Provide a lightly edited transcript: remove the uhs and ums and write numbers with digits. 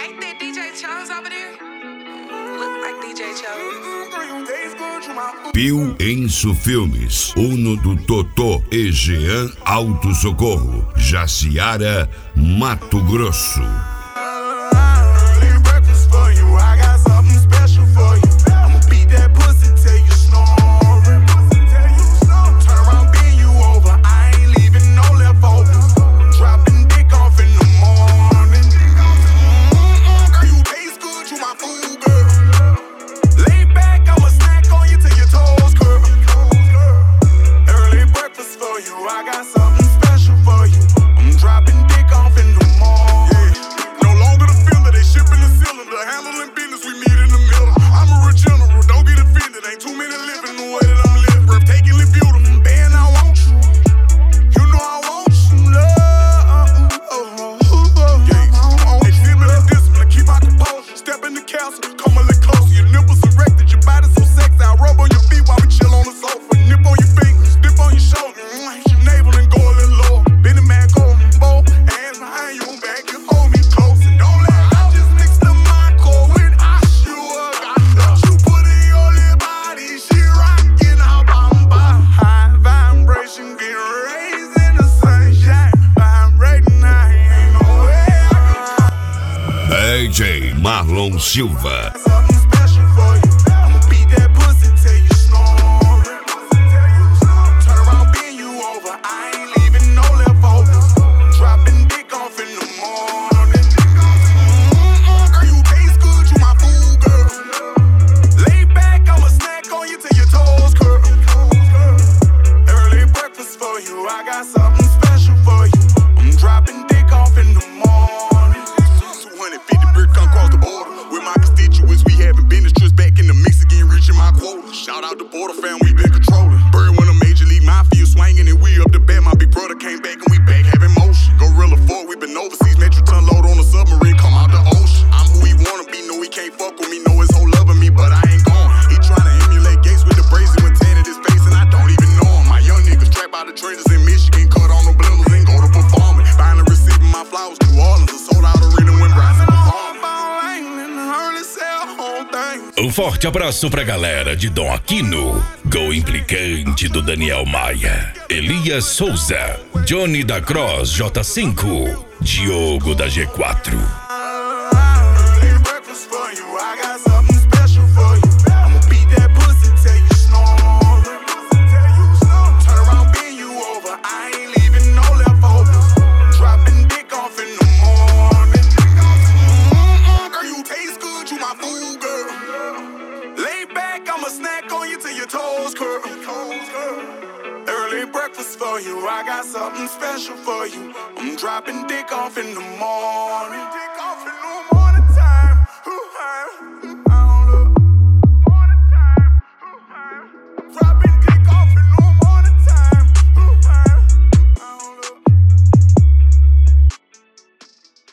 Ain't that DJ Chose over there? Look like DJ Chose. Pio Enso Filmes, Uno do Totó e Jean Auto Socorro, Jaciara, Mato Grosso. DJ Marlon Silva. Shout out the border fam, we been controlling. Bird when a major league mafia swinging and we up the bat. My big brother came back and we back having motion. Gorilla 4, we been overseas, metro ton load on a submarine, come out the ocean. I'm who he wanna be, know he can't fuck with me, know his whole loving me, but I ain't gone. He tryna emulate Gates with the brazen with tan in his face and I don't even know him. My young niggas trap out the trenches in Michigan, cut on the blenders and go to performing. Finally receiving my flowers, New Orleans, a sold out arena when Bryson performing. Um forte abraço pra galera de Dom Aquino, Go Implicante do Daniel Maia, Elias Souza, Johnny da Cross J5, Diogo da G4. Breakfast for you, I got something special for you. I'm dropping dick off in the morning.